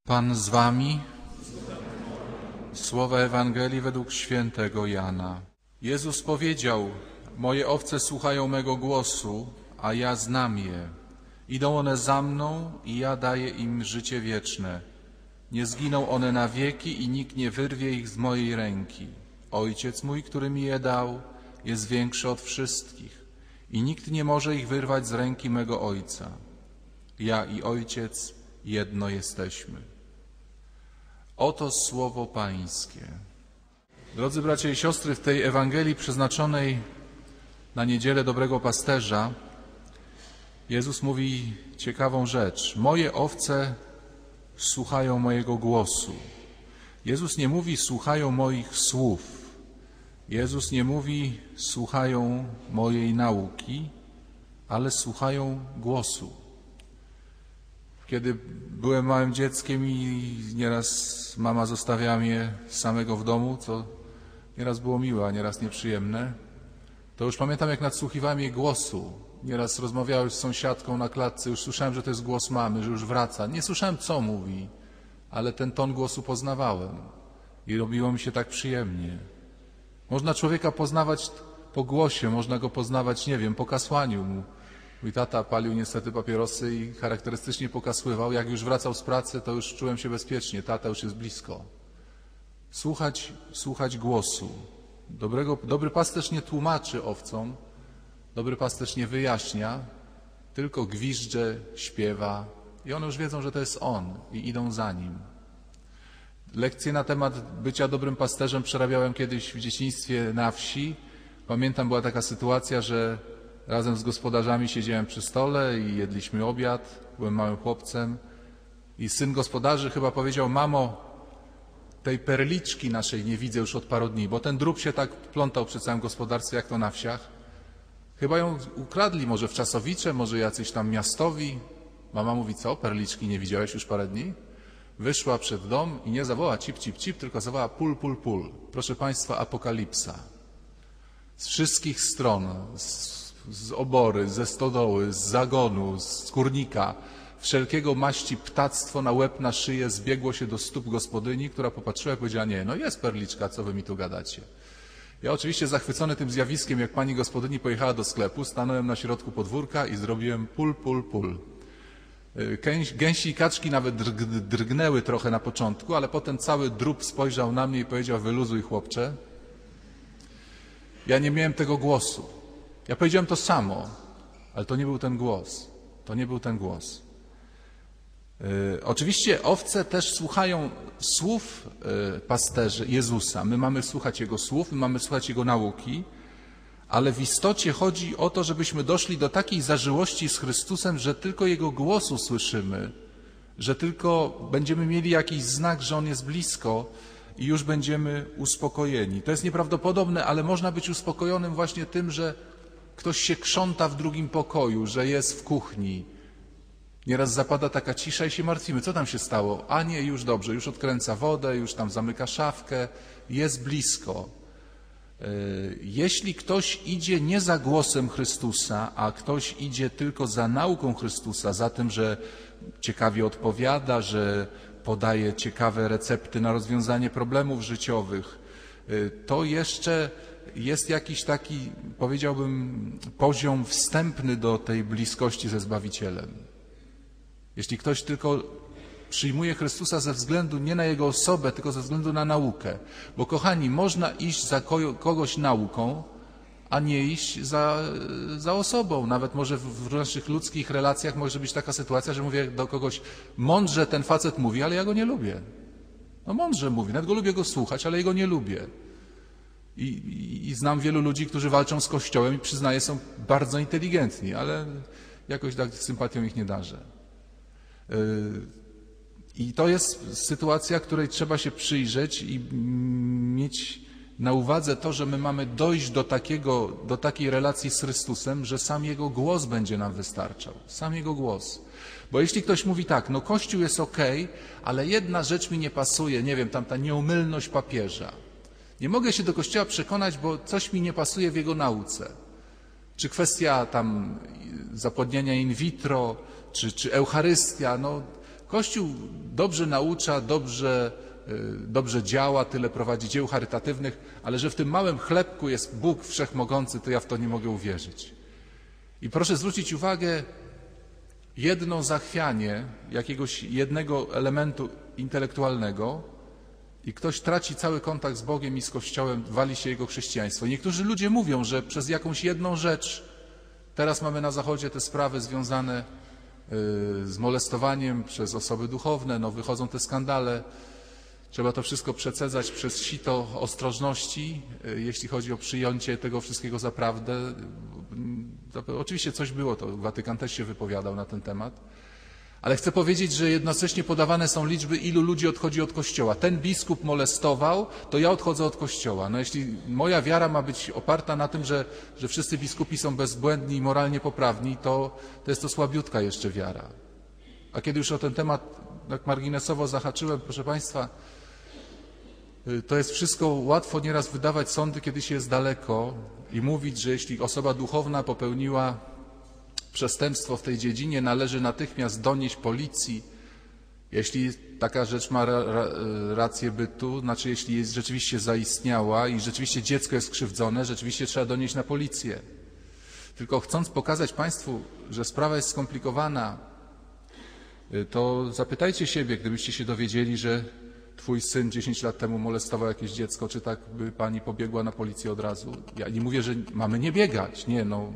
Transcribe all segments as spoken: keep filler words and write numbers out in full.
Pan z wami. Słowa Ewangelii według świętego Jana. Jezus powiedział: moje owce słuchają mego głosu, a ja znam je. Idą one za mną i ja daję im życie wieczne. Nie zginą one na wieki i nikt nie wyrwie ich z mojej ręki. Ojciec mój, który mi je dał, jest większy od wszystkich i nikt nie może ich wyrwać z ręki mego Ojca. Ja i Ojciec jedno jesteśmy. Oto słowo Pańskie. Drodzy bracia i siostry, w tej Ewangelii przeznaczonej na Niedzielę Dobrego Pasterza Jezus mówi ciekawą rzecz. Moje owce słuchają mojego głosu. Jezus nie mówi słuchają moich słów. Jezus nie mówi słuchają mojej nauki, ale słuchają głosu. Kiedy byłem małym dzieckiem i nieraz mama zostawiała mnie samego w domu, co nieraz było miłe, a nieraz nieprzyjemne, to już pamiętam, jak nadsłuchiwałem jej głosu. Nieraz rozmawiałem z sąsiadką na klatce, już słyszałem, że to jest głos mamy, że już wraca. Nie słyszałem, co mówi, ale ten ton głosu poznawałem i robiło mi się tak przyjemnie. Można człowieka poznawać po głosie, można go poznawać, nie wiem, po kasłaniu. Mój tata palił niestety papierosy i charakterystycznie pokasływał. Jak już wracał z pracy, to już czułem się bezpiecznie. Tata już jest blisko. Słuchać, słuchać głosu. Dobrego, dobry pasterz nie tłumaczy owcom, dobry pasterz nie wyjaśnia, tylko gwizdże, śpiewa i one już wiedzą, że to jest on i idą za nim. Lekcje na temat bycia dobrym pasterzem przerabiałem kiedyś w dzieciństwie na wsi. Pamiętam, była taka sytuacja, że razem z gospodarzami siedziałem przy stole i jedliśmy obiad. Byłem małym chłopcem i syn gospodarzy chyba powiedział: mamo, tej perliczki naszej nie widzę już od paru dni, bo ten drób się tak plątał przy całym gospodarstwie, jak to na wsiach. Chyba ją ukradli, może w Czasowicze, może jacyś tam miastowi. Mama mówi: co, perliczki nie widziałeś już parę dni? Wyszła przed dom i nie zawoła cip, cip, cip, tylko zawołała pul, pul, pul. Proszę Państwa, apokalipsa. Z wszystkich stron, z, z obory, ze stodoły, z zagonu, z kurnika, wszelkiego maści ptactwo na łeb, na szyję zbiegło się do stóp gospodyni, która popatrzyła i powiedziała: nie, no jest perliczka, co wy mi tu gadacie? Ja oczywiście zachwycony tym zjawiskiem, jak pani gospodyni pojechała do sklepu, stanąłem na środku podwórka i zrobiłem pul, pul, pul. Gęsi i kaczki nawet drgnęły trochę na początku, ale potem cały drób spojrzał na mnie i powiedział: wyluzuj, chłopcze. Ja nie miałem tego głosu. Ja powiedziałem to samo, ale to nie był ten głos. To nie był ten głos. Yy, oczywiście owce też słuchają słów yy, pasterzy Jezusa. My mamy słuchać Jego słów, my mamy słuchać Jego nauki, ale w istocie chodzi o to, żebyśmy doszli do takiej zażyłości z Chrystusem, że tylko Jego głosu słyszymy, że tylko będziemy mieli jakiś znak, że On jest blisko i już będziemy uspokojeni. To jest nieprawdopodobne, ale można być uspokojonym właśnie tym, że ktoś się krząta w drugim pokoju, że jest w kuchni. Nieraz zapada taka cisza i się martwimy. Co tam się stało? A nie, już dobrze, już odkręca wodę, już tam zamyka szafkę, jest blisko. Jeśli ktoś idzie nie za głosem Chrystusa, a ktoś idzie tylko za nauką Chrystusa, za tym, że ciekawie odpowiada, że podaje ciekawe recepty na rozwiązanie problemów życiowych, to jeszcze jest jakiś taki, powiedziałbym, poziom wstępny do tej bliskości ze Zbawicielem. Jeśli ktoś tylko przyjmuje Chrystusa ze względu nie na Jego osobę, tylko ze względu na naukę. Bo kochani, można iść za kogoś nauką, a nie iść za, za osobą. Nawet może w naszych ludzkich relacjach może być taka sytuacja, że mówię do kogoś: mądrze ten facet mówi, ale ja go nie lubię. No mądrze mówi, nawet go lubię go słuchać, ale jego nie lubię. I, i, i znam wielu ludzi, którzy walczą z Kościołem i przyznaję, są bardzo inteligentni, ale jakoś tak sympatią ich nie darzę. I to jest sytuacja, której trzeba się przyjrzeć i mieć na uwadze to, że my mamy dojść do, takiego, do takiej relacji z Chrystusem, że sam Jego głos będzie nam wystarczał. Sam Jego głos. Bo jeśli ktoś mówi tak: no Kościół jest okej, ale jedna rzecz mi nie pasuje, nie wiem, tam ta nieomylność papieża. Nie mogę się do Kościoła przekonać, bo coś mi nie pasuje w jego nauce. Czy kwestia tam zapłodnienia in vitro, czy, czy Eucharystia, no Kościół dobrze naucza, dobrze, dobrze działa, tyle prowadzi dzieł charytatywnych, ale że w tym małym chlebku jest Bóg Wszechmogący, to ja w to nie mogę uwierzyć. I proszę zwrócić uwagę, jedno zachwianie jakiegoś jednego elementu intelektualnego i ktoś traci cały kontakt z Bogiem i z Kościołem, wali się jego chrześcijaństwo. Niektórzy ludzie mówią, że przez jakąś jedną rzecz, teraz mamy na Zachodzie te sprawy związane z molestowaniem przez osoby duchowne, no wychodzą te skandale, trzeba to wszystko przecedzać przez sito ostrożności, jeśli chodzi o przyjęcie tego wszystkiego za prawdę. Oczywiście coś było, to Watykan też się wypowiadał na ten temat, ale chcę powiedzieć, że jednocześnie podawane są liczby, ilu ludzi odchodzi od Kościoła. Ten biskup molestował, to ja odchodzę od Kościoła. No jeśli moja wiara ma być oparta na tym, że, że wszyscy biskupi są bezbłędni i moralnie poprawni, to, to jest to słabiutka jeszcze wiara. A kiedy już o ten temat tak marginesowo zahaczyłem, proszę Państwa, to jest wszystko łatwo nieraz wydawać sądy, kiedy się jest daleko i mówić, że jeśli osoba duchowna popełniła przestępstwo w tej dziedzinie, należy natychmiast donieść policji. Jeśli taka rzecz ma ra, ra, rację bytu, znaczy jeśli jest rzeczywiście zaistniała i rzeczywiście dziecko jest skrzywdzone, rzeczywiście trzeba donieść na policję. Tylko chcąc pokazać Państwu, że sprawa jest skomplikowana, to zapytajcie siebie, gdybyście się dowiedzieli, że Twój syn dziesięć lat temu molestował jakieś dziecko, czy tak by Pani pobiegła na policję od razu? Ja nie mówię, że mamy nie biegać, nie, no.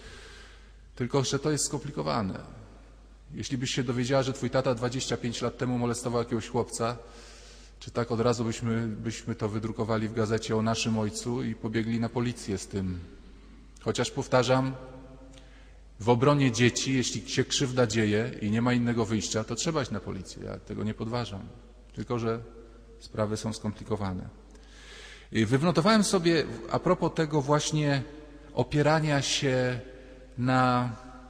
Tylko że to jest skomplikowane. Jeśli byś się dowiedziała, że Twój tata dwadzieścia pięć lat temu molestował jakiegoś chłopca, czy tak od razu byśmy, byśmy to wydrukowali w gazecie o naszym ojcu i pobiegli na policję z tym. Chociaż powtarzam, w obronie dzieci, jeśli się krzywda dzieje i nie ma innego wyjścia, to trzeba iść na policję. Ja tego nie podważam. Tylko że sprawy są skomplikowane. I wynotowałem sobie a propos tego właśnie opierania się na,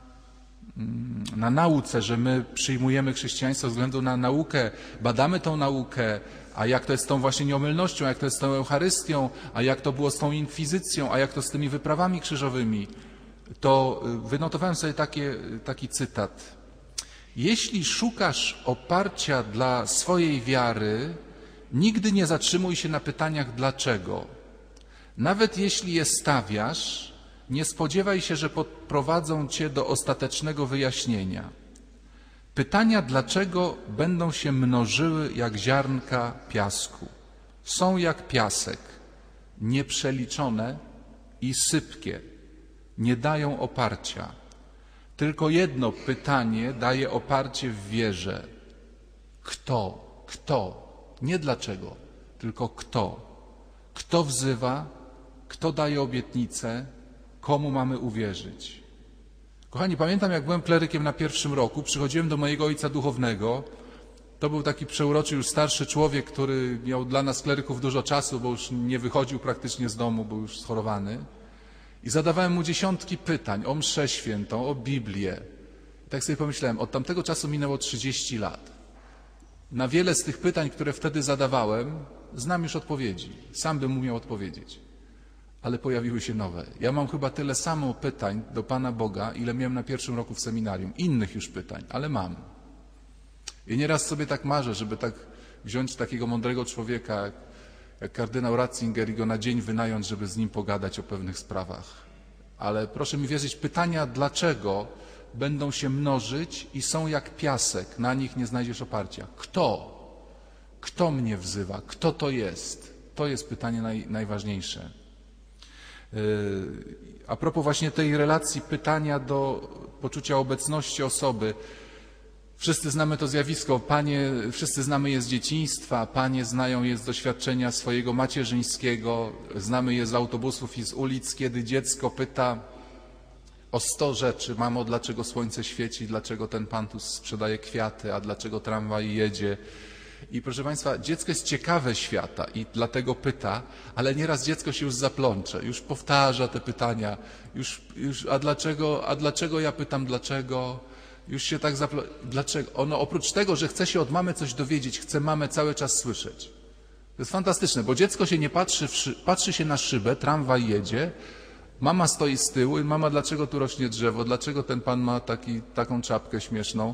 na nauce, że my przyjmujemy chrześcijaństwo ze względu na naukę, badamy tą naukę, a jak to jest z tą właśnie nieomylnością, jak to jest z tą Eucharystią, a jak to było z tą inkwizycją, a jak to z tymi wyprawami krzyżowymi, to wynotowałem sobie takie, taki cytat. Jeśli szukasz oparcia dla swojej wiary, nigdy nie zatrzymuj się na pytaniach dlaczego. Nawet jeśli je stawiasz, nie spodziewaj się, że podprowadzą cię do ostatecznego wyjaśnienia. Pytania dlaczego będą się mnożyły jak ziarnka piasku. Są jak piasek, nieprzeliczone i sypkie, nie dają oparcia. Tylko jedno pytanie daje oparcie w wierze. Kto? Kto? Nie dlaczego, tylko kto? Kto wzywa? Kto daje obietnicę? Komu mamy uwierzyć? Kochani, pamiętam, jak byłem klerykiem na pierwszym roku, przychodziłem do mojego ojca duchownego. To był taki przeuroczy, już starszy człowiek, który miał dla nas kleryków dużo czasu, bo już nie wychodził praktycznie z domu, był już schorowany. I zadawałem mu dziesiątki pytań o mszę świętą, o Biblię. I tak sobie pomyślałem, od tamtego czasu minęło trzydzieści lat. Na wiele z tych pytań, które wtedy zadawałem, znam już odpowiedzi. Sam bym umiał odpowiedzieć. Ale pojawiły się nowe. Ja mam chyba tyle samo pytań do Pana Boga, ile miałem na pierwszym roku w seminarium. Innych już pytań, ale mam. I nieraz sobie tak marzę, żeby tak wziąć takiego mądrego człowieka, jak, jak kardynał Ratzinger i go na dzień wynająć, żeby z nim pogadać o pewnych sprawach. Ale proszę mi wierzyć, pytania dlaczego będą się mnożyć i są jak piasek, na nich nie znajdziesz oparcia. Kto? Kto mnie wzywa? Kto to jest? To jest pytanie naj, najważniejsze. A propos właśnie tej relacji pytania do poczucia obecności osoby. Wszyscy znamy to zjawisko, panie, wszyscy znamy je z dzieciństwa, panie znają je z doświadczenia swojego macierzyńskiego, znamy je z autobusów i z ulic, kiedy dziecko pyta o sto rzeczy. Mamo, dlaczego słońce świeci, dlaczego ten pan tu sprzedaje kwiaty, a dlaczego tramwaj jedzie. I proszę Państwa, dziecko jest ciekawe świata i dlatego pyta, ale nieraz dziecko się już zaplącze, już powtarza te pytania, już, już a dlaczego, a dlaczego ja pytam dlaczego, już się tak zaplącze. Dlaczego? Ono oprócz tego, że chce się od mamy coś dowiedzieć, chce mamę cały czas słyszeć. To jest fantastyczne, bo dziecko się nie patrzy, w szy... patrzy się na szybę, tramwaj jedzie, mama stoi z tyłu i mama, dlaczego tu rośnie drzewo, dlaczego ten pan ma taki, taką czapkę śmieszną.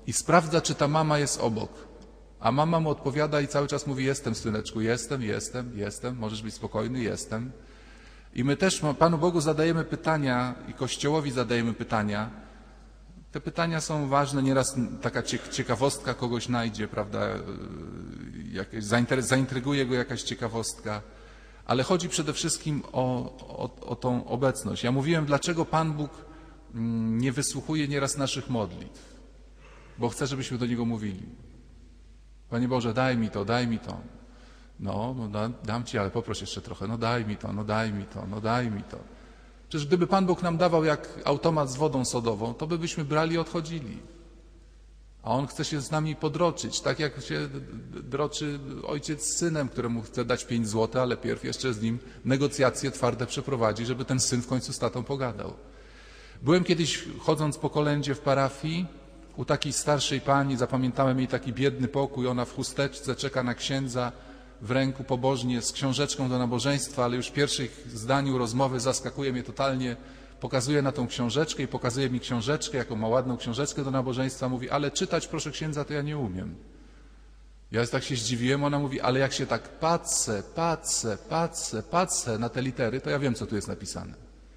i sprawdza, czy ta mama jest obok. A mama mu odpowiada i cały czas mówi: jestem, syneczku, jestem, jestem, jestem, możesz być spokojny, jestem. I my też Panu Bogu zadajemy pytania i Kościołowi zadajemy pytania. Te pytania są ważne, nieraz taka ciekawostka kogoś najdzie, prawda, jakieś, zaintryguje go jakaś ciekawostka, ale chodzi przede wszystkim o, o, o tą obecność. Ja mówiłem, dlaczego Pan Bóg nie wysłuchuje nieraz naszych modlitw, bo chce, żebyśmy do Niego mówili: Panie Boże, daj mi to, daj mi to. No, no da, dam Ci, ale poproś jeszcze trochę. No daj mi to, no daj mi to, no daj mi to. Przecież gdyby Pan Bóg nam dawał jak automat z wodą sodową, to by byśmy brali i odchodzili. A On chce się z nami podroczyć, tak jak się droczy ojciec z synem, któremu chce dać pięć złotych, ale pierw jeszcze z nim negocjacje twarde przeprowadzi, żeby ten syn w końcu z tatą pogadał. Byłem kiedyś, chodząc po kolędzie w parafii, u takiej starszej pani, zapamiętałem jej taki biedny pokój, ona w chusteczce czeka na księdza, w ręku pobożnie z książeczką do nabożeństwa, ale już w pierwszych zdaniu rozmowy zaskakuje mnie totalnie, pokazuje na tą książeczkę i pokazuje mi książeczkę, jaką ma ładną książeczkę do nabożeństwa, mówi: ale czytać, proszę księdza, to ja nie umiem. Ja tak się zdziwiłem, ona mówi: ale jak się tak patrzę, patrzę, patrzę, patrzę na te litery, to ja wiem, co tu jest napisane.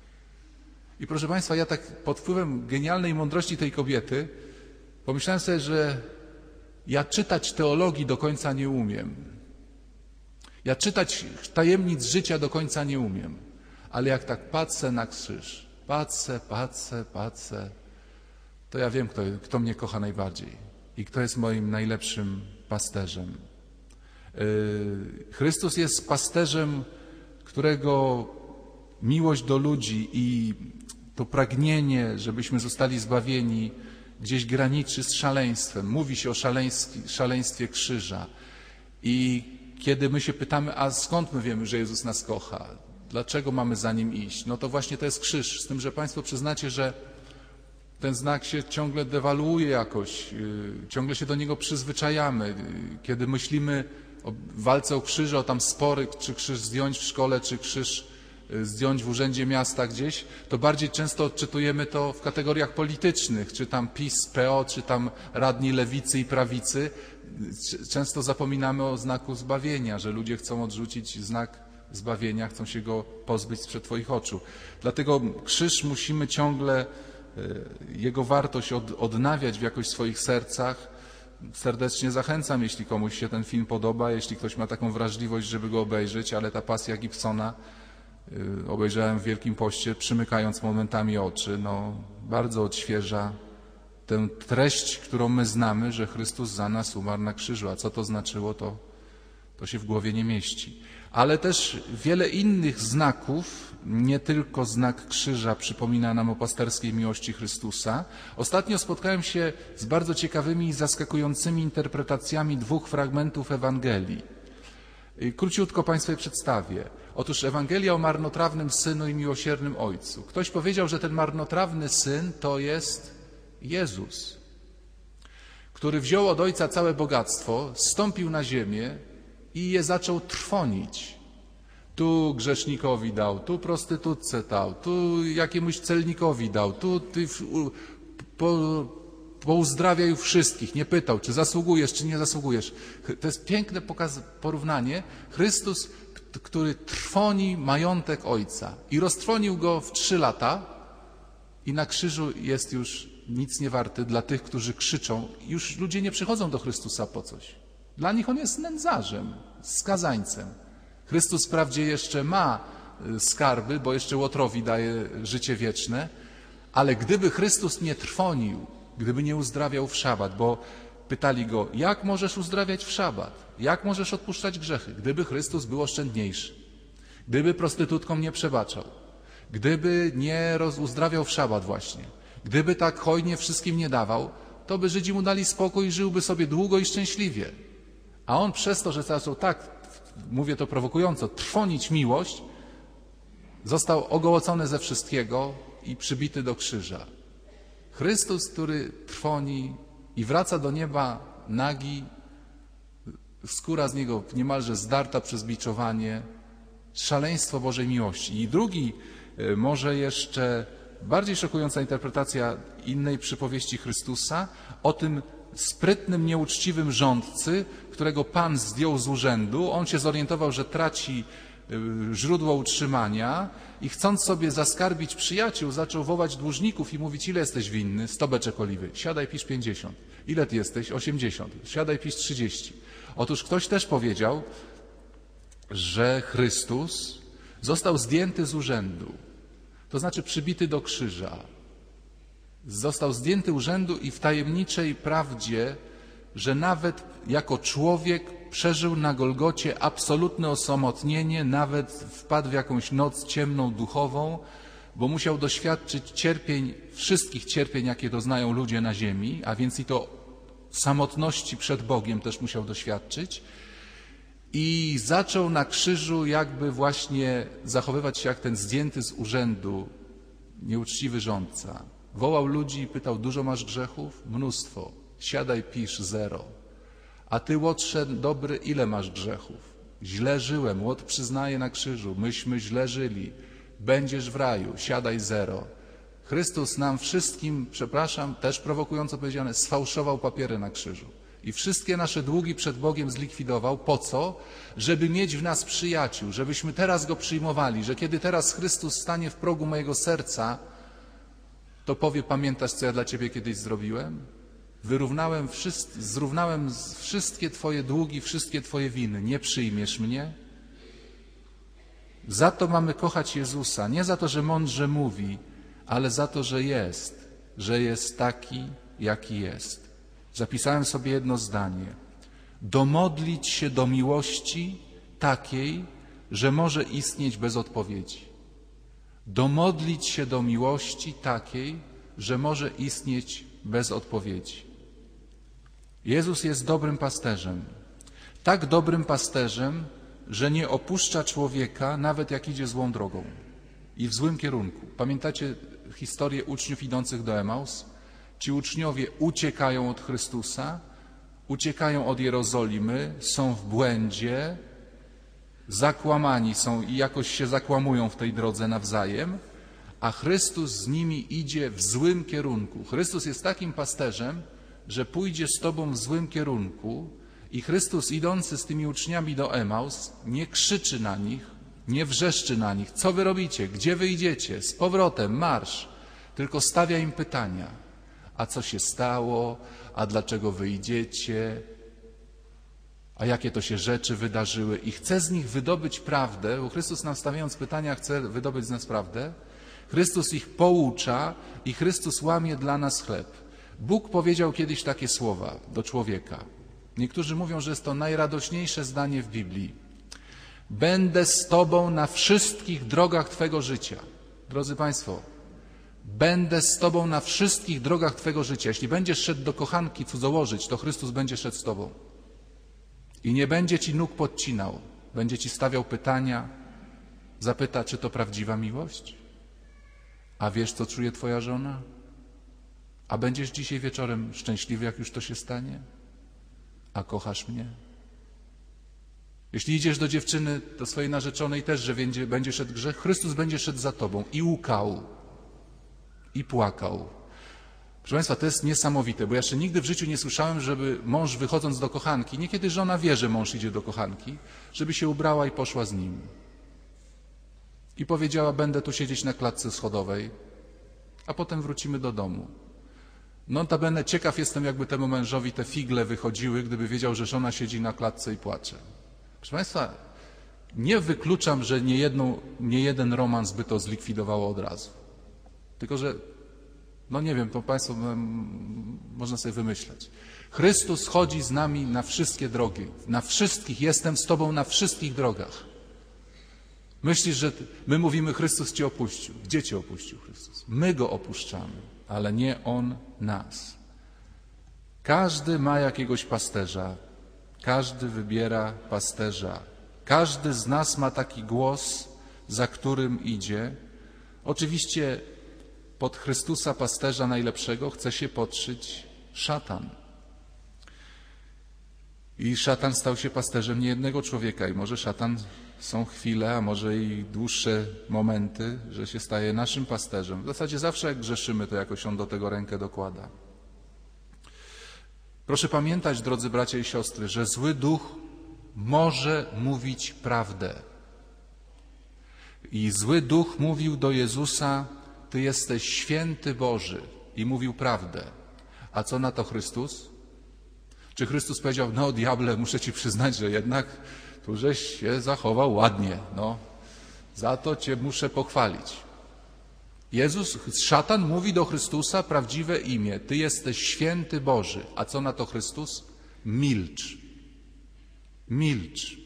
I proszę Państwa, ja tak pod wpływem genialnej mądrości tej kobiety pomyślałem sobie, że ja czytać teologii do końca nie umiem. Ja czytać tajemnic życia do końca nie umiem. Ale jak tak patrzę na krzyż, patrzę, patrzę, patrzę, to ja wiem, kto, kto mnie kocha najbardziej i kto jest moim najlepszym pasterzem. Chrystus jest pasterzem, którego miłość do ludzi i to pragnienie, żebyśmy zostali zbawieni, gdzieś graniczy z szaleństwem. Mówi się o szaleństwie krzyża. I kiedy my się pytamy, a skąd my wiemy, że Jezus nas kocha? Dlaczego mamy za Nim iść? No to właśnie to jest krzyż. Z tym, że Państwo przyznacie, że ten znak się ciągle dewaluuje jakoś, ciągle się do niego przyzwyczajamy. Kiedy myślimy o walce o krzyże, o tam spory, czy krzyż zdjąć w szkole, czy krzyż zdjąć w urzędzie miasta gdzieś, to bardziej często odczytujemy to w kategoriach politycznych, czy tam PiS, P O, czy tam radni lewicy i prawicy. Często zapominamy o znaku zbawienia, że ludzie chcą odrzucić znak zbawienia, chcą się go pozbyć sprzed Twoich oczu. Dlatego krzyż musimy ciągle, jego wartość od, odnawiać w jakoś swoich sercach. Serdecznie zachęcam, jeśli komuś się ten film podoba, jeśli ktoś ma taką wrażliwość, żeby go obejrzeć, ale ta pasja Gibsona obejrzałem w Wielkim Poście, przymykając momentami oczy, no bardzo odświeża tę treść, którą my znamy, że Chrystus za nas umarł na krzyżu. A co to znaczyło, to, to się w głowie nie mieści. Ale też wiele innych znaków, nie tylko znak krzyża, przypomina nam o pasterskiej miłości Chrystusa. Ostatnio spotkałem się z bardzo ciekawymi i zaskakującymi interpretacjami dwóch fragmentów Ewangelii. Króciutko Państwu je przedstawię. Otóż Ewangelia o marnotrawnym synu i miłosiernym ojcu. Ktoś powiedział, że ten marnotrawny syn to jest Jezus, który wziął od ojca całe bogactwo, zstąpił na ziemię i je zaczął trwonić. Tu grzesznikowi dał, tu prostytutce dał, tu jakiemuś celnikowi dał, tu ty po, pouzdrawiaj wszystkich. Nie pytał, czy zasługujesz, czy nie zasługujesz. To jest piękne pokaz, porównanie. Chrystus, który trwoni majątek Ojca i roztrwonił go w trzy lata i na krzyżu jest już nic nie warty dla tych, którzy krzyczą. Już ludzie nie przychodzą do Chrystusa po coś. Dla nich On jest nędzarzem, skazańcem. Chrystus wprawdzie jeszcze ma skarby, bo jeszcze łotrowi daje życie wieczne, ale gdyby Chrystus nie trwonił, gdyby nie uzdrawiał w szabat, bo pytali Go, jak możesz uzdrawiać w szabat? Jak możesz odpuszczać grzechy? Gdyby Chrystus był oszczędniejszy, gdyby prostytutkom nie przebaczał, gdyby nie uzdrawiał w szabat właśnie, gdyby tak hojnie wszystkim nie dawał, to by Żydzi mu dali spokój i żyłby sobie długo i szczęśliwie. A on przez to, że zaczął tak, mówię to prowokująco, trwonić miłość, został ogołocony ze wszystkiego i przybity do krzyża. Chrystus, który trwoni i wraca do nieba nagi, skóra z niego niemalże zdarta przez biczowanie, szaleństwo Bożej miłości. I drugi, może jeszcze bardziej szokująca interpretacja innej przypowieści Chrystusa o tym sprytnym, nieuczciwym rządcy, którego Pan zdjął z urzędu. On się zorientował, że traci źródło utrzymania i chcąc sobie zaskarbić przyjaciół, zaczął wołać dłużników i mówić: ile jesteś winny? sto beczek oliwy. Siadaj, pisz pięćdziesiąt. Ile ty jesteś? osiemdziesiąt. Siadaj, pisz trzydzieści. Otóż ktoś też powiedział, że Chrystus został zdjęty z urzędu, to znaczy przybity do krzyża. Został zdjęty urzędu i w tajemniczej prawdzie, że nawet jako człowiek przeżył na Golgocie absolutne osamotnienie, nawet wpadł w jakąś noc ciemną, duchową, bo musiał doświadczyć cierpień, wszystkich cierpień, jakie doznają ludzie na ziemi, a więc i to samotności przed Bogiem też musiał doświadczyć. I zaczął na krzyżu jakby właśnie zachowywać się jak ten zdjęty z urzędu nieuczciwy rządca. Wołał ludzi i pytał: dużo masz grzechów? Mnóstwo. Siadaj, pisz zero. A ty, łotrze dobry, ile masz grzechów? Źle żyłem, łot przyznaje na krzyżu. Myśmy źle żyli. Będziesz w raju. Siadaj, zero. Chrystus nam wszystkim, przepraszam, też prowokująco powiedziane, sfałszował papiery na krzyżu. I wszystkie nasze długi przed Bogiem zlikwidował. Po co? Żeby mieć w nas przyjaciół, żebyśmy teraz Go przyjmowali, że kiedy teraz Chrystus stanie w progu mojego serca, to powie: pamiętasz, co ja dla Ciebie kiedyś zrobiłem? Wyrównałem, wszyst- zrównałem wszystkie Twoje długi, wszystkie Twoje winy. Nie przyjmiesz mnie? Za to mamy kochać Jezusa. Nie za to, że mądrze mówi, ale za to, że jest. Że jest taki, jaki jest. Zapisałem sobie jedno zdanie. Domodlić się do miłości takiej, że może istnieć bez odpowiedzi. Domodlić się do miłości takiej, że może istnieć bez odpowiedzi. Jezus jest dobrym pasterzem. Tak dobrym pasterzem, że nie opuszcza człowieka, nawet jak idzie złą drogą i w złym kierunku. Pamiętacie historię uczniów idących do Emaus? Ci uczniowie uciekają od Chrystusa, uciekają od Jerozolimy, są w błędzie, zakłamani są i jakoś się zakłamują w tej drodze nawzajem, a Chrystus z nimi idzie w złym kierunku. Chrystus jest takim pasterzem, że pójdzie z tobą w złym kierunku i Chrystus, idący z tymi uczniami do Emaus, nie krzyczy na nich, nie wrzeszczy na nich: co wy robicie, gdzie wy idziecie, z powrotem, marsz, tylko stawia im pytania: a co się stało, a dlaczego wy idziecie, a jakie to się rzeczy wydarzyły, i chce z nich wydobyć prawdę, bo Chrystus, nam stawiając pytania, chce wydobyć z nas prawdę. Chrystus ich poucza i Chrystus łamie dla nas chleb. Bóg powiedział kiedyś takie słowa do człowieka. Niektórzy mówią, że jest to najradośniejsze zdanie w Biblii. Będę z tobą na wszystkich drogach twego życia. Drodzy Państwo, będę z tobą na wszystkich drogach twego życia. Jeśli będziesz szedł do kochanki cudzołożyć, to Chrystus będzie szedł z tobą. I nie będzie ci nóg podcinał. Będzie ci stawiał pytania. Zapyta, czy to prawdziwa miłość? A wiesz, co czuje twoja żona? A będziesz dzisiaj wieczorem szczęśliwy, jak już to się stanie? A kochasz mnie? Jeśli idziesz do dziewczyny, do swojej narzeczonej też, że będzie, będzie szedł grzech, Chrystus będzie szedł za tobą i łkał, i płakał. Proszę Państwa, to jest niesamowite, bo ja jeszcze nigdy w życiu nie słyszałem, żeby mąż, wychodząc do kochanki, niekiedy żona wie, że mąż idzie do kochanki, żeby się ubrała i poszła z nim. I powiedziała: będę tu siedzieć na klatce schodowej, a potem wrócimy do domu. Notabene ciekaw jestem, jakby temu mężowi te figle wychodziły, gdyby wiedział, że żona siedzi na klatce i płacze. Proszę Państwa, nie wykluczam, że nie, jedną, nie jeden romans by to zlikwidowało od razu. Tylko że, no nie wiem, to Państwo można sobie wymyślać. Chrystus chodzi z nami na wszystkie drogi. Na wszystkich. Jestem z Tobą na wszystkich drogach. Myślisz, że ty, my mówimy: Chrystus Cię opuścił. Gdzie Cię opuścił Chrystus? My Go opuszczamy, ale nie On nas. Każdy ma jakiegoś pasterza. Każdy wybiera pasterza. Każdy z nas ma taki głos, za którym idzie. Oczywiście pod Chrystusa, pasterza najlepszego, chce się podszyć szatan. I szatan stał się pasterzem niejednego człowieka. I może szatan są chwile, a może i dłuższe momenty, że się staje naszym pasterzem. W zasadzie zawsze jak grzeszymy, to jakoś on do tego rękę dokłada. Proszę pamiętać, drodzy bracia i siostry, że zły duch może mówić prawdę. I zły duch mówił do Jezusa: Ty jesteś święty Boży, i mówił prawdę. A co na to Chrystus? Czy Chrystus powiedział: no diable, muszę ci przyznać, że jednak tu żeś się zachował ładnie, no, za to cię muszę pochwalić. Jezus, szatan mówi do Chrystusa prawdziwe imię: Ty jesteś święty Boży. A co na to Chrystus? Milcz. Milcz.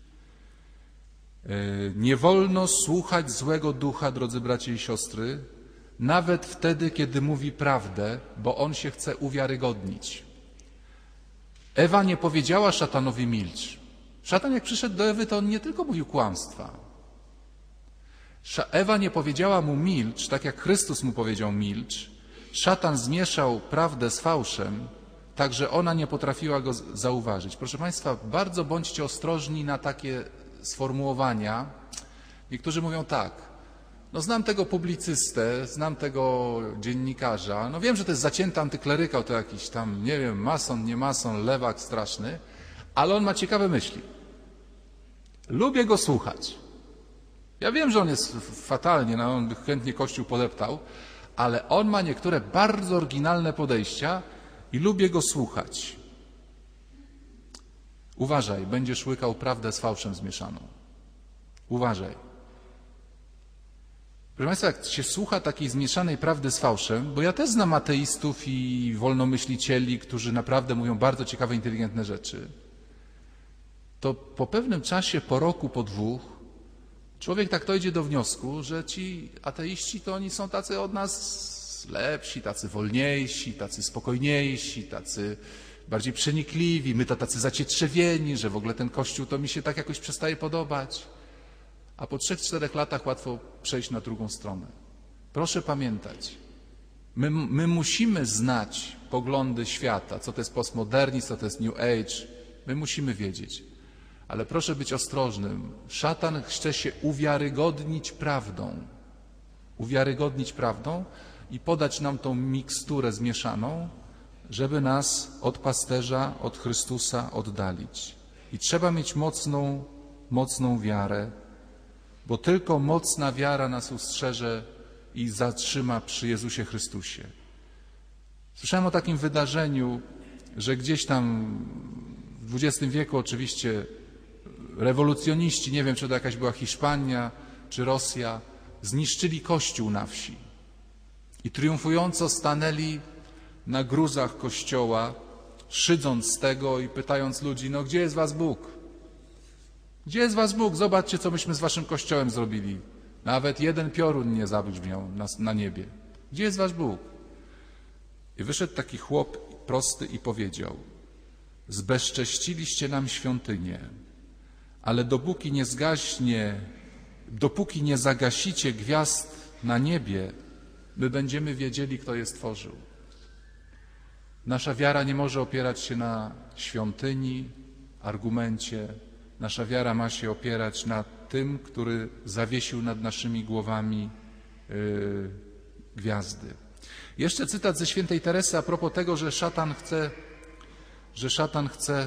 Nie wolno słuchać złego ducha, drodzy bracia i siostry, nawet wtedy, kiedy mówi prawdę, bo on się chce uwiarygodnić. Ewa nie powiedziała szatanowi milcz. Szatan jak przyszedł do Ewy, to on nie tylko mówił kłamstwa. Ewa nie powiedziała mu milcz, tak jak Chrystus mu powiedział milcz. Szatan zmieszał prawdę z fałszem, tak że ona nie potrafiła go zauważyć. Proszę Państwa, bardzo bądźcie ostrożni na takie sformułowania. Niektórzy mówią tak: no znam tego publicystę, znam tego dziennikarza, no wiem, że to jest zacięty antyklerykał, to jakiś tam, nie wiem, mason, nie mason, lewak straszny, ale on ma ciekawe myśli. Lubię go słuchać. Ja wiem, że on jest fatalnie, no on by chętnie Kościół podeptał, ale on ma niektóre bardzo oryginalne podejścia i lubię go słuchać. Uważaj, będziesz łykał prawdę z fałszem zmieszaną. Uważaj. Proszę Państwa, jak się słucha takiej zmieszanej prawdy z fałszem, bo ja też znam ateistów i wolnomyślicieli, którzy naprawdę mówią bardzo ciekawe, inteligentne rzeczy, to po pewnym czasie, po roku, po dwóch, człowiek tak dojdzie do wniosku, że ci ateiści to oni są tacy od nas lepsi, tacy wolniejsi, tacy spokojniejsi, tacy bardziej przenikliwi, my to tacy zacietrzewieni, że w ogóle ten Kościół to mi się tak jakoś przestaje podobać. A po trzech, czterech latach łatwo przejść na drugą stronę. Proszę pamiętać, my, my musimy znać poglądy świata, co to jest postmodernizm, co to jest New Age. My musimy wiedzieć. Ale proszę być ostrożnym. Szatan chce się uwiarygodnić prawdą. Uwiarygodnić prawdą i podać nam tą miksturę zmieszaną, żeby nas od pasterza, od Chrystusa oddalić. I trzeba mieć mocną, mocną wiarę, bo tylko mocna wiara nas ustrzeże i zatrzyma przy Jezusie Chrystusie. Słyszałem o takim wydarzeniu, że gdzieś tam w dwudziestym wieku oczywiście rewolucjoniści, nie wiem, czy to jakaś była Hiszpania, czy Rosja, zniszczyli kościół na wsi i triumfująco stanęli na gruzach kościoła, szydząc z tego i pytając ludzi: no gdzie jest was Bóg? Gdzie jest was Bóg? Zobaczcie, co myśmy z waszym kościołem zrobili. Nawet jeden piorun nie zabrzmiał na, na niebie. Gdzie jest wasz Bóg? I wyszedł taki chłop prosty i powiedział: zbezcześciliście nam świątynię, ale dopóki nie zgaśnie, dopóki nie zagasicie gwiazd na niebie, my będziemy wiedzieli, kto je stworzył. Nasza wiara nie może opierać się na świątyni, argumencie. Nasza wiara ma się opierać na tym, który zawiesił nad naszymi głowami yy, gwiazdy. Jeszcze cytat ze świętej Teresy a propos tego, że szatan chce, że szatan chce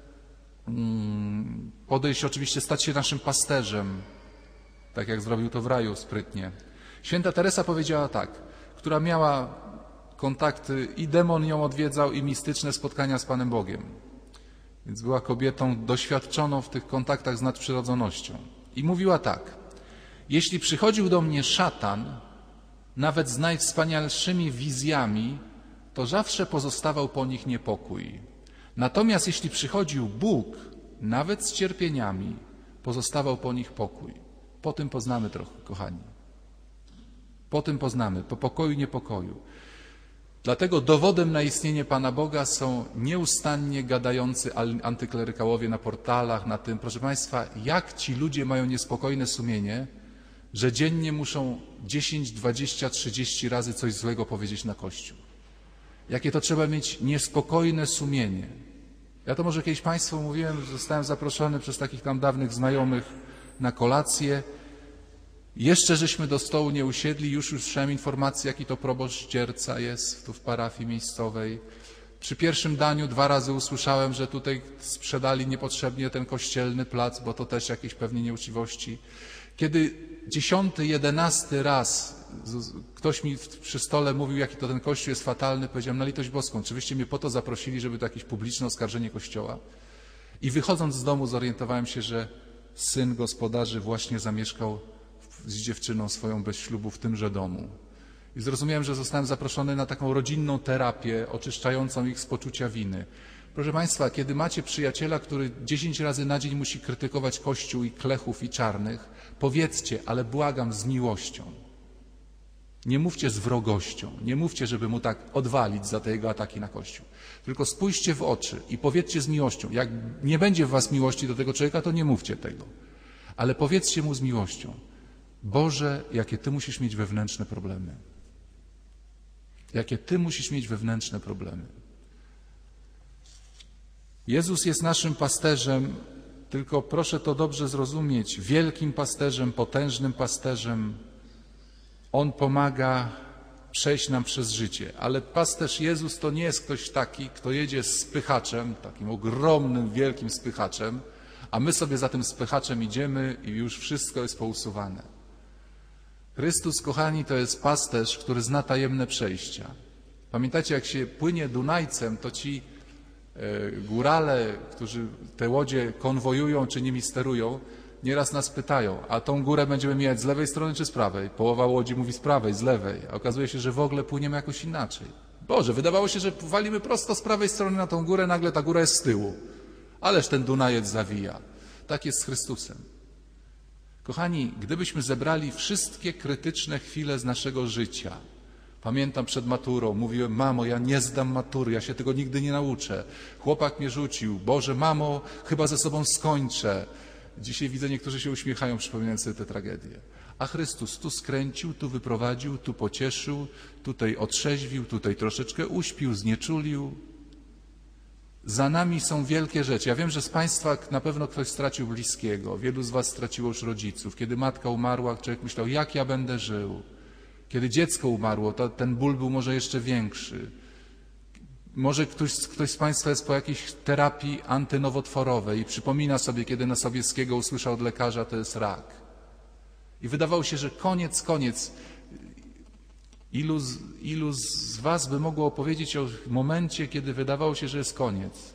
mm, podejść, oczywiście stać się naszym pasterzem, tak jak zrobił to w raju sprytnie. Święta Teresa powiedziała tak, która miała kontakty, i demon ją odwiedzał, i mistyczne spotkania z Panem Bogiem. Więc była kobietą doświadczoną w tych kontaktach z nadprzyrodzonością. I mówiła tak: jeśli przychodził do mnie szatan, nawet z najwspanialszymi wizjami, to zawsze pozostawał po nich niepokój. Natomiast jeśli przychodził Bóg, nawet z cierpieniami, pozostawał po nich pokój. Po tym poznamy trochę, kochani. Po tym poznamy, po pokoju i niepokoju. Dlatego dowodem na istnienie Pana Boga są nieustannie gadający antyklerykałowie na portalach, na tym. Proszę Państwa, jak ci ludzie mają niespokojne sumienie, że dziennie muszą dziesięć, dwadzieścia, trzydzieści razy coś złego powiedzieć na Kościół. Jakie to trzeba mieć niespokojne sumienie. Ja to może kiedyś Państwu mówiłem, że zostałem zaproszony przez takich tam dawnych znajomych na kolację. Jeszcze żeśmy do stołu nie usiedli, już usłyszałem informację, jaki to proboszcz Dzierca jest tu w parafii miejscowej. Przy pierwszym daniu dwa razy usłyszałem, że tutaj sprzedali niepotrzebnie ten kościelny plac, bo to też jakieś pewnie nieuczciwości. Kiedy dziesiąty, jedenasty raz ktoś mi przy stole mówił, jaki to ten kościół jest fatalny, powiedziałem, na litość boską, oczywiście mnie po to zaprosili, żeby to jakieś publiczne oskarżenie kościoła. I wychodząc z domu zorientowałem się, że syn gospodarzy właśnie zamieszkał z dziewczyną swoją bez ślubu w tymże domu. I zrozumiałem, że zostałem zaproszony na taką rodzinną terapię oczyszczającą ich z poczucia winy. Proszę Państwa, kiedy macie przyjaciela, który dziesięć razy na dzień musi krytykować Kościół i klechów i czarnych, powiedzcie, ale błagam, z miłością. Nie mówcie z wrogością, nie mówcie, żeby mu tak odwalić za te jego ataki na Kościół. Tylko spójrzcie w oczy i powiedzcie z miłością. Jak nie będzie w was miłości do tego człowieka, to nie mówcie tego. Ale powiedzcie mu z miłością. Boże, jakie Ty musisz mieć wewnętrzne problemy. Jakie Ty musisz mieć wewnętrzne problemy. Jezus jest naszym pasterzem, tylko proszę to dobrze zrozumieć, wielkim pasterzem, potężnym pasterzem. On pomaga przejść nam przez życie, ale pasterz Jezus to nie jest ktoś taki, kto jedzie z spychaczem, takim ogromnym, wielkim spychaczem, a my sobie za tym spychaczem idziemy i już wszystko jest pousuwane. Chrystus, kochani, to jest pasterz, który zna tajemne przejścia. Pamiętacie, jak się płynie Dunajcem, to ci górale, którzy te łodzie konwojują czy nimi sterują, nieraz nas pytają, a tą górę będziemy mijać z lewej strony czy z prawej? Połowa łodzi mówi z prawej, z lewej, a okazuje się, że w ogóle płyniemy jakoś inaczej. Boże, wydawało się, że walimy prosto z prawej strony na tą górę, nagle ta góra jest z tyłu. Ależ ten Dunajec zawija. Tak jest z Chrystusem. Kochani, gdybyśmy zebrali wszystkie krytyczne chwile z naszego życia, pamiętam przed maturą, mówiłem, mamo, ja nie zdam matury, ja się tego nigdy nie nauczę. Chłopak mnie rzucił, Boże, mamo, chyba ze sobą skończę. Dzisiaj widzę, niektórzy się uśmiechają, przypominając sobie tę tragedię. A Chrystus tu skręcił, tu wyprowadził, tu pocieszył, tutaj otrzeźwił, tutaj troszeczkę uśpił, znieczulił. Za nami są wielkie rzeczy. Ja wiem, że z Państwa na pewno ktoś stracił bliskiego. Wielu z Was straciło już rodziców. Kiedy matka umarła, człowiek myślał, jak ja będę żył. Kiedy dziecko umarło, to ten ból był może jeszcze większy. Może ktoś, ktoś z Państwa jest po jakiejś terapii antynowotworowej i przypomina sobie, kiedy na Sobieskiego usłyszał od lekarza, to jest rak. I wydawało się, że koniec, koniec. Ilu z, ilu z Was by mogło opowiedzieć o momencie, kiedy wydawało się, że jest koniec?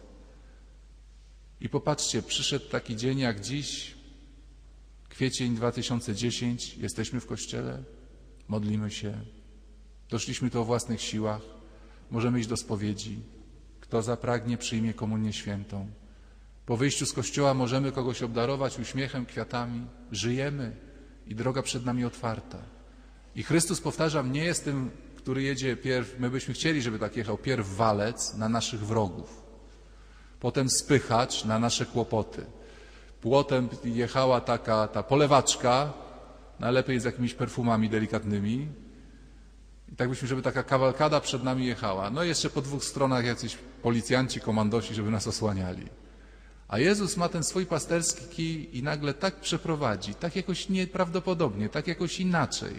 I popatrzcie, przyszedł taki dzień jak dziś, kwiecień dwa tysiące dziesiąty, jesteśmy w kościele, modlimy się, doszliśmy tu o własnych siłach, możemy iść do spowiedzi. Kto zapragnie, przyjmie komunię świętą. Po wyjściu z kościoła możemy kogoś obdarować uśmiechem, kwiatami. Żyjemy i droga przed nami otwarta. I Chrystus, powtarzam, nie jest tym, który jedzie pierw, my byśmy chcieli, żeby tak jechał, pierw walec na naszych wrogów, potem spychacz na nasze kłopoty. Potem jechała taka ta polewaczka, najlepiej z jakimiś perfumami delikatnymi. I tak byśmy, żeby taka kawalkada przed nami jechała. No i jeszcze po dwóch stronach jacyś policjanci, komandosi, żeby nas osłaniali. A Jezus ma ten swój pasterski kij i nagle tak przeprowadzi, tak jakoś nieprawdopodobnie, tak jakoś inaczej.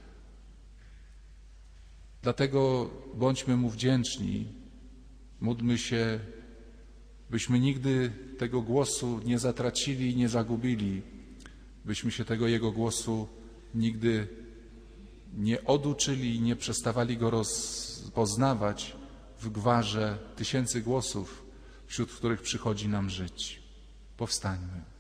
Dlatego bądźmy Mu wdzięczni, módlmy się, byśmy nigdy tego głosu nie zatracili i nie zagubili, byśmy się tego Jego głosu nigdy nie oduczyli i nie przestawali Go rozpoznawać w gwarze tysięcy głosów, wśród których przychodzi nam żyć. Powstańmy.